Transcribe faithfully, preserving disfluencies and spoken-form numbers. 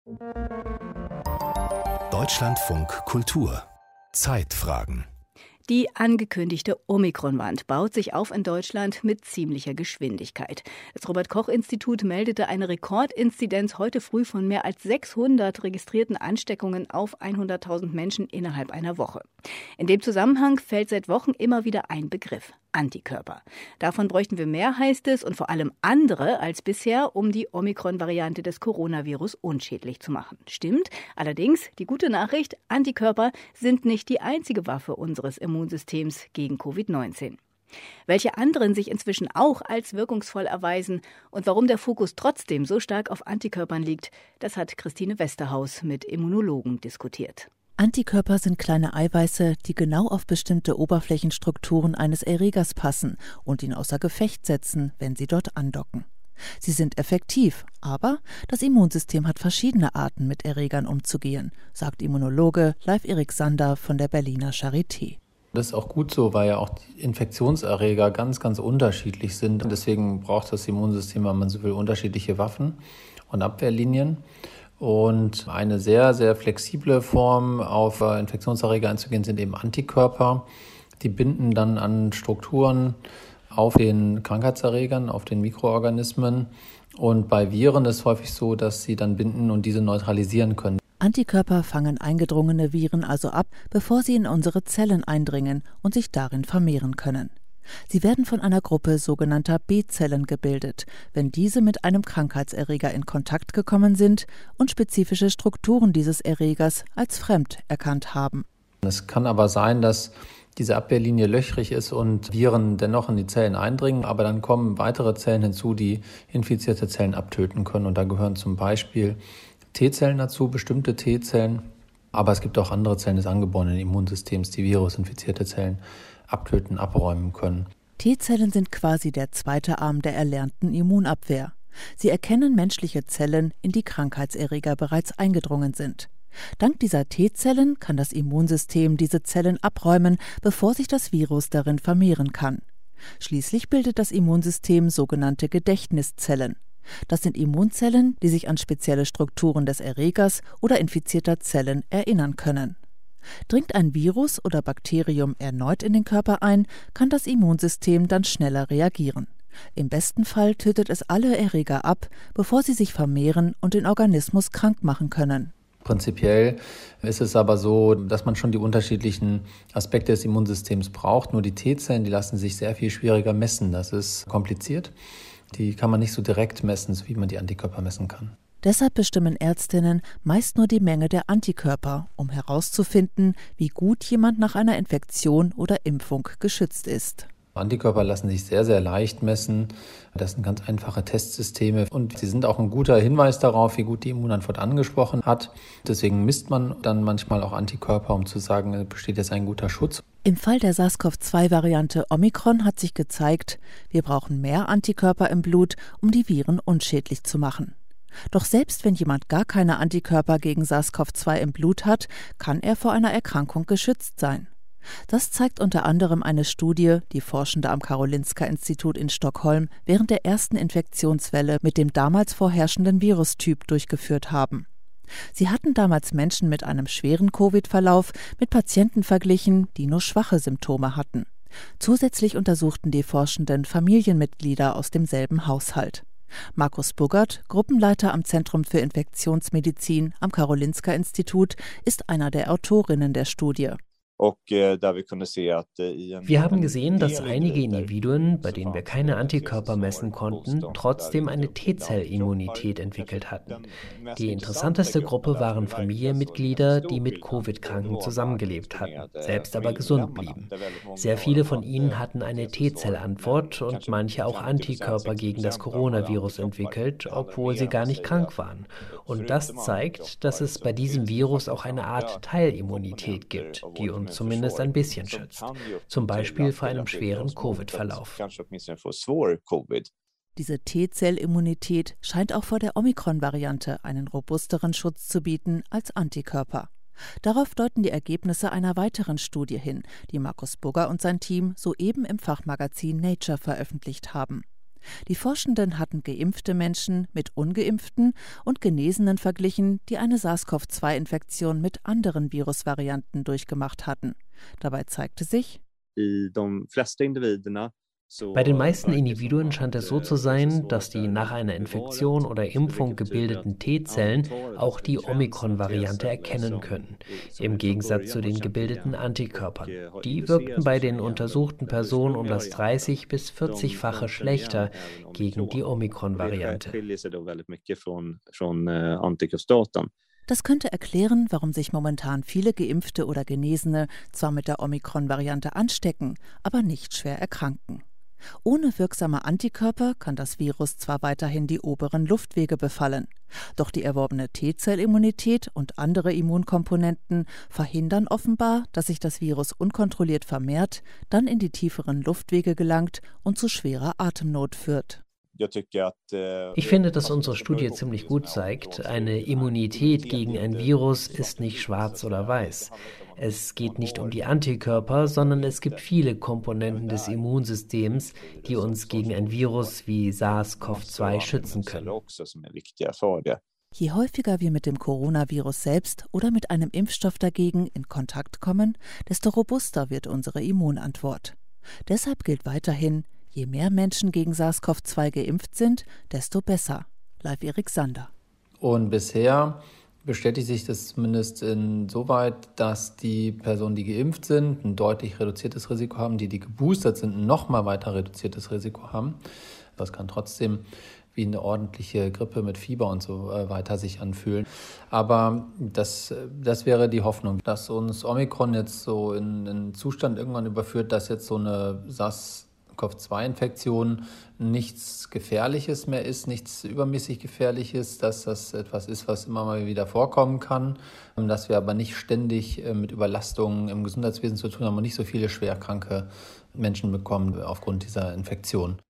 Deutschlandfunk Kultur Zeitfragen. Die angekündigte Omikron-Wand baut sich auf in Deutschland mit ziemlicher Geschwindigkeit. Das Robert-Koch-Institut meldete eine Rekordinzidenz heute früh von mehr als sechshundert registrierten Ansteckungen auf hunderttausend Menschen innerhalb einer Woche. In dem Zusammenhang fällt seit Wochen immer wieder ein Begriff: Antikörper. Davon bräuchten wir mehr, heißt es, und vor allem andere als bisher, um die Omikron-Variante des Coronavirus unschädlich zu machen. Stimmt. Allerdings, die gute Nachricht: Antikörper sind nicht die einzige Waffe unseres Immunsystems gegen Covid neunzehn. Welche anderen sich inzwischen auch als wirkungsvoll erweisen und warum der Fokus trotzdem so stark auf Antikörpern liegt, das hat Christine Westerhaus mit Immunologen diskutiert. Antikörper sind kleine Eiweiße, die genau auf bestimmte Oberflächenstrukturen eines Erregers passen und ihn außer Gefecht setzen, wenn sie dort andocken. Sie sind effektiv, aber das Immunsystem hat verschiedene Arten, mit Erregern umzugehen, sagt Immunologe Leif Erik Sander von der Berliner Charité. Das ist auch gut so, weil ja auch die Infektionserreger ganz, ganz unterschiedlich sind. Und deswegen braucht das Immunsystem, wenn man so will, unterschiedliche Waffen und Abwehrlinien. Und eine sehr, sehr flexible Form, auf Infektionserreger einzugehen, sind eben Antikörper. Die binden dann an Strukturen auf den Krankheitserregern, auf den Mikroorganismen. Und bei Viren ist es häufig so, dass sie dann binden und diese neutralisieren können. Antikörper fangen eingedrungene Viren also ab, bevor sie in unsere Zellen eindringen und sich darin vermehren können. Sie werden von einer Gruppe sogenannter B-Zellen gebildet, wenn diese mit einem Krankheitserreger in Kontakt gekommen sind und spezifische Strukturen dieses Erregers als fremd erkannt haben. Es kann aber sein, dass diese Abwehrlinie löchrig ist und Viren dennoch in die Zellen eindringen, aber dann kommen weitere Zellen hinzu, die infizierte Zellen abtöten können. Und da gehören zum Beispiel T-Zellen dazu, bestimmte T-Zellen, aber es gibt auch andere Zellen des angeborenen Immunsystems, die virusinfizierte Zellen abtöten, abräumen können. T-Zellen sind quasi der zweite Arm der erlernten Immunabwehr. Sie erkennen menschliche Zellen, in die Krankheitserreger bereits eingedrungen sind. Dank dieser T-Zellen kann das Immunsystem diese Zellen abräumen, bevor sich das Virus darin vermehren kann. Schließlich bildet das Immunsystem sogenannte Gedächtniszellen. Das sind Immunzellen, die sich an spezielle Strukturen des Erregers oder infizierter Zellen erinnern können. Dringt ein Virus oder Bakterium erneut in den Körper ein, kann das Immunsystem dann schneller reagieren. Im besten Fall tötet es alle Erreger ab, bevor sie sich vermehren und den Organismus krank machen können. Prinzipiell ist es aber so, dass man schon die unterschiedlichen Aspekte des Immunsystems braucht. Nur die T-Zellen, die lassen sich sehr viel schwieriger messen. Das ist kompliziert. Die kann man nicht so direkt messen, so wie man die Antikörper messen kann. Deshalb bestimmen Ärztinnen meist nur die Menge der Antikörper, um herauszufinden, wie gut jemand nach einer Infektion oder Impfung geschützt ist. Antikörper lassen sich sehr, sehr leicht messen. Das sind ganz einfache Testsysteme und sie sind auch ein guter Hinweis darauf, wie gut die Immunantwort angesprochen hat. Deswegen misst man dann manchmal auch Antikörper, um zu sagen, besteht jetzt ein guter Schutz. Im Fall der SARS-CoV zwei Variante Omikron hat sich gezeigt, wir brauchen mehr Antikörper im Blut, um die Viren unschädlich zu machen. Doch selbst wenn jemand gar keine Antikörper gegen SARS-CoV zwei im Blut hat, kann er vor einer Erkrankung geschützt sein. Das zeigt unter anderem eine Studie, die Forschende am Karolinska-Institut in Stockholm während der ersten Infektionswelle mit dem damals vorherrschenden Virustyp durchgeführt haben. Sie hatten damals Menschen mit einem schweren Covid-Verlauf mit Patienten verglichen, die nur schwache Symptome hatten. Zusätzlich untersuchten die Forschenden Familienmitglieder aus demselben Haushalt. Markus Buggert, Gruppenleiter am Zentrum für Infektionsmedizin am Karolinska-Institut, ist einer der Autorinnen der Studie. Wir haben gesehen, dass einige Individuen, bei denen wir keine Antikörper messen konnten, trotzdem eine T-Zell-Immunität entwickelt hatten. Die interessanteste Gruppe waren Familienmitglieder, die mit Covid-Kranken zusammengelebt hatten, selbst aber gesund blieben. Sehr viele von ihnen hatten eine T-Zell-Antwort und manche auch Antikörper gegen das Coronavirus entwickelt, obwohl sie gar nicht krank waren. Und das zeigt, dass es bei diesem Virus auch eine Art Teilimmunität gibt, die uns zumindest ein bisschen schützt, zum Beispiel vor einem schweren Covid-Verlauf. Diese T-Zell-Immunität scheint auch vor der Omikron-Variante einen robusteren Schutz zu bieten als Antikörper. Darauf deuten die Ergebnisse einer weiteren Studie hin, die Markus Bugger und sein Team soeben im Fachmagazin Nature veröffentlicht haben. Die Forschenden hatten geimpfte Menschen mit ungeimpften und Genesenen verglichen, die eine SARS-CoV zwei Infektion mit anderen Virusvarianten durchgemacht hatten. Dabei zeigte sich, bei den meisten Individuen scheint es so zu sein, dass die nach einer Infektion oder Impfung gebildeten T-Zellen auch die Omikron-Variante erkennen können, im Gegensatz zu den gebildeten Antikörpern. Die wirkten bei den untersuchten Personen um das dreißig- bis vierzigfache schlechter gegen die Omikron-Variante. Das könnte erklären, warum sich momentan viele Geimpfte oder Genesene zwar mit der Omikron-Variante anstecken, aber nicht schwer erkranken. Ohne wirksame Antikörper kann das Virus zwar weiterhin die oberen Luftwege befallen, doch die erworbene T-Zellimmunität und andere Immunkomponenten verhindern offenbar, dass sich das Virus unkontrolliert vermehrt, dann in die tieferen Luftwege gelangt und zu schwerer Atemnot führt. Ich finde, dass unsere Studie ziemlich gut zeigt, eine Immunität gegen ein Virus ist nicht schwarz oder weiß. Es geht nicht um die Antikörper, sondern es gibt viele Komponenten des Immunsystems, die uns gegen ein Virus wie SARS-CoV zwei schützen können. Je häufiger wir mit dem Coronavirus selbst oder mit einem Impfstoff dagegen in Kontakt kommen, desto robuster wird unsere Immunantwort. Deshalb gilt weiterhin, je mehr Menschen gegen SARS-CoV zwei geimpft sind, desto besser. Live Erik Sander. Und bisher bestätigt sich das zumindest insoweit, dass die Personen, die geimpft sind, ein deutlich reduziertes Risiko haben, die, die geboostert sind, ein nochmal weiter reduziertes Risiko haben. Das kann trotzdem wie eine ordentliche Grippe mit Fieber und so weiter sich anfühlen. Aber das, das wäre die Hoffnung, dass uns Omikron jetzt so in einen Zustand irgendwann überführt, dass jetzt so eine SARS-CoV zwei Infektion nichts Gefährliches mehr ist, nichts übermäßig Gefährliches, dass das etwas ist, was immer mal wieder vorkommen kann, dass wir aber nicht ständig mit Überlastungen im Gesundheitswesen zu tun haben und nicht so viele schwerkranke Menschen bekommen aufgrund dieser Infektion.